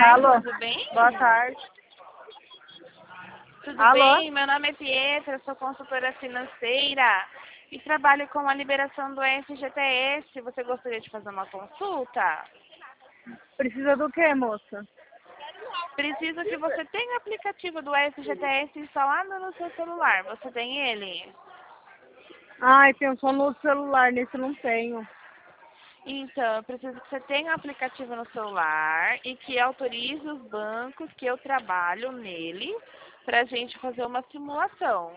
Alô, tudo bem? boa tarde. Tudo Alô? bem? Meu nome é Pietra, sou consultora financeira e trabalho com a liberação do FGTS. Você gostaria de fazer uma consulta? Precisa do que, moça? Preciso que você tenha o aplicativo do FGTS instalado no seu celular. Você tem ele? Ai, tenho só no celular, nesse eu não tenho. Então, eu preciso que você tenha o aplicativo no celular e que autorize os bancos que eu trabalho nele para a gente fazer uma simulação.